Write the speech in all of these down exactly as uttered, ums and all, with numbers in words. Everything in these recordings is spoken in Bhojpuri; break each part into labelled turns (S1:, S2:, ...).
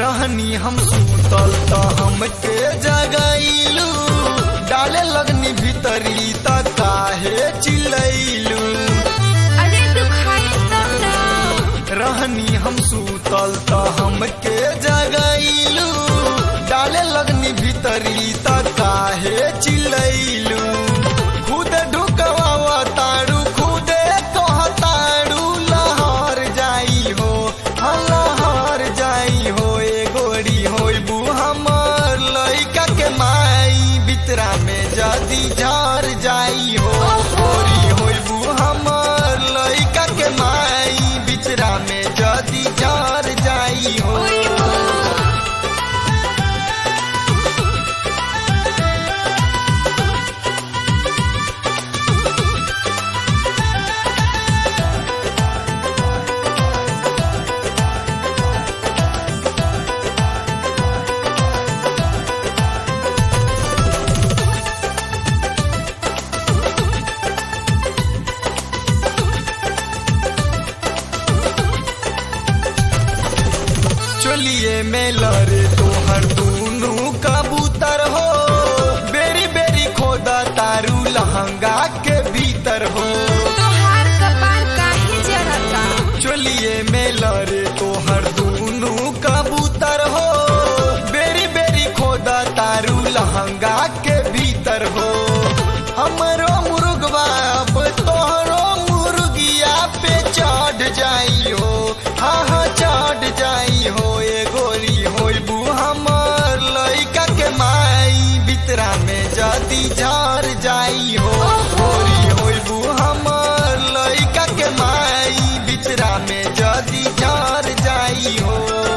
S1: रहनी हम सुतल त हमके जगाइलू, डाले लगनी भीतरी त काहे चिल्लैलू।
S2: अरे तू खाई तब ना।
S1: रहनी हम सुतल त हमके जगाइलू, डाले लगनी भीतरी त काहे चिल्लैलू। खुद ढुकवा तारू खुदे कहतारू लहर जाई हो, लहर जाई हो ए गोरी होइबू हमर लइका के माई, बितरा में जदी झर जाई हो। गोरी होइबू हमर लइका के माई, बितरा में जदी झर जाई हो। चलिए में लरे तोहर दूनू कबूतर हो, बेरी बेरी खोदा तारू लहंगा के भीतर हो।
S2: तोहार कपार काहे जरता।
S1: चलिए में लरे तोहर दूनू कबूतर हो, बेरी बेरी खोदा तारू लहंगा के भीतर हो। हमरो मुर्गवा अब तोहरो मुर्गिया पे चढ़ जाई हो, हाँ हाँ चढ़ जाई हो ए गोरी होइबू हमर लइका के माई, बितरा में जदी झर जाई हो। गोरी होइबू हमर लइका के माई, बितरा में जदी झर जाई हो।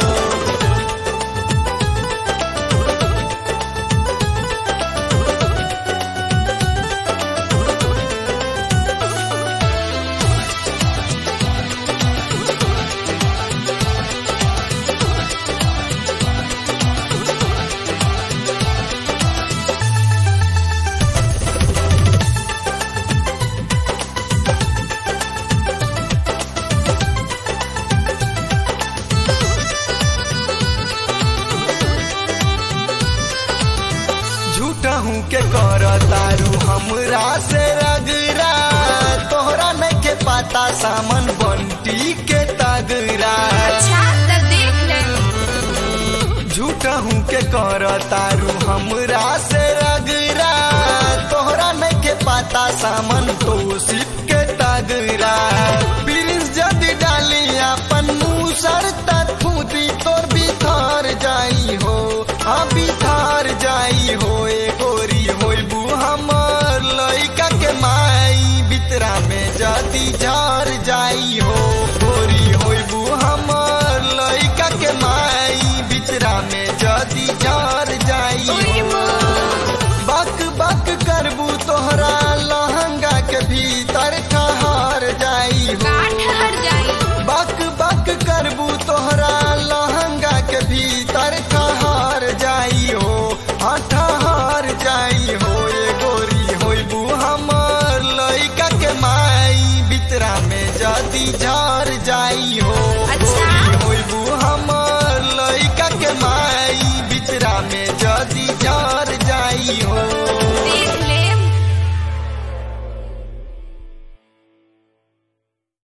S1: झूठा हूँ के कर तारू हमरा से रगरा, तोहरा नहीं के पता सामन बंटी के तगरा।
S2: अच्छा त देख ले।
S1: झूठा हूँ के कर तारू हमरा से रगरा, तोहरा नहीं के पता सामन तोसिफ के तगरा। प्रिंस जदी डाली अपन मुसर त